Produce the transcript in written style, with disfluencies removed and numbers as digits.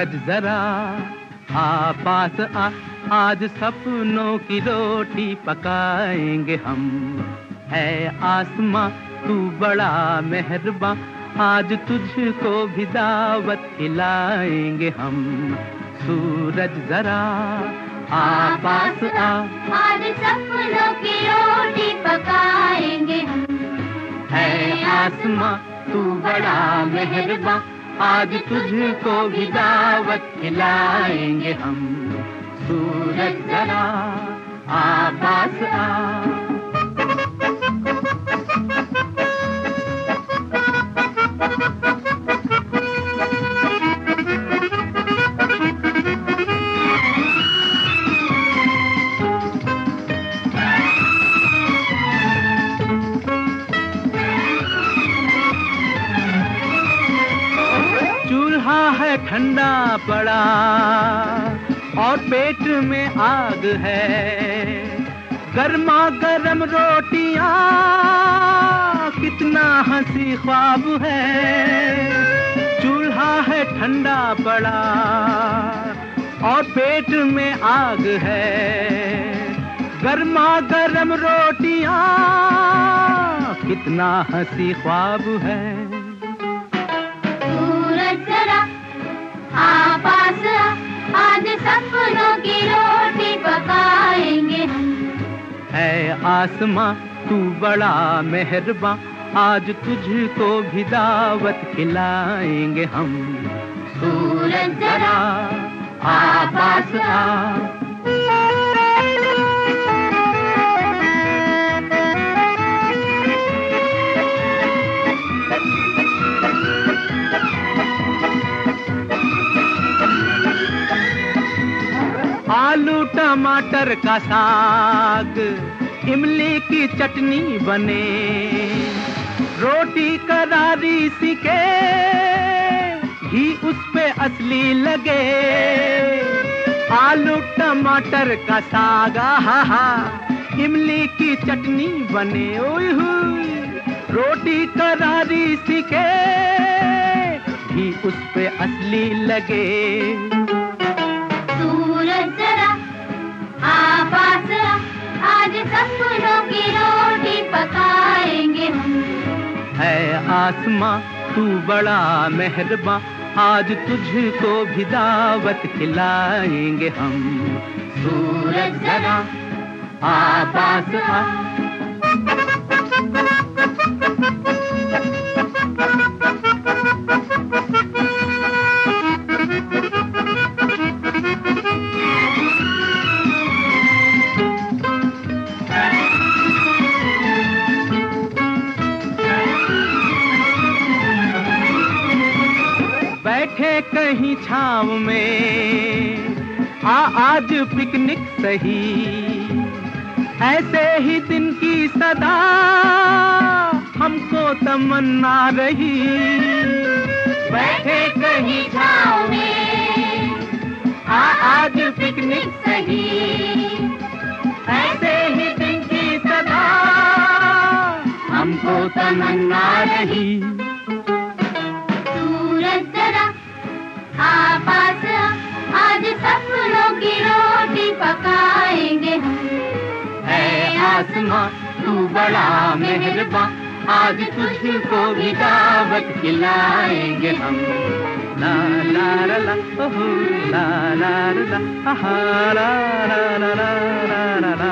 सूरज जरा आ पास आ, आज सपनों की रोटी पकाएंगे हम। है आसमां तू बड़ा मेहरबान, आज तुझको भी दावत खिलाएंगे हम। सूरज जरा आ पास आ, आज सपनों की रोटी पकाएंगे हम। है आसमां तू बड़ा मेहरबान, आज तुझको भी दावत खिलाएंगे हम। सूरज जरा आ पास आ। चूल्हा है ठंडा पड़ा और पेट में आग है, गर्मा गर्म रोटियां कितना हंसी ख्वाब है। चूल्हा है ठंडा पड़ा और पेट में आग है, गर्मा गर्म रोटियां कितना हंसी ख्वाब है। आ पास आ, आज सपनों की रोटी पकाएंगे हम। है आसमां तू बड़ा मेहरबान, आज तुझको भी दावत खिलाएंगे हम। सूरज जरा आ पास आ। आलू टमाटर का साग, इमली की चटनी बने, रोटी करारी सिके, घी उस पे असली लगे। आलू टमाटर का साग हा हा, इमली की चटनी बने, ओए हुई रोटी करारी सिके, घी उस पे असली लगे। आज सपनों की रोटी पकाएंगे हम। है आसमां तू बड़ा मेहरबान, आज तुझको भी दावत खिलाएंगे हम। सूरज जरा आ पास आ। बैठे कहीं छाँव में आ आज पिकनिक सही, ऐसे ही दिन की सदा हमको तमन्ना रही। बैठे कहीं छाँव में आ आज पिकनिक सही, ऐसे ही दिन की सदा हमको तमन्ना रही। आज सपनों की रोटी पकाएंगे हम। है आसमां तू बड़ा मेहरबान, आज तुझको भी दावत खिलाएंगे हम। ला ला ला ला, ओहो ला ला ला, आहा ला ला ला ला ला ला।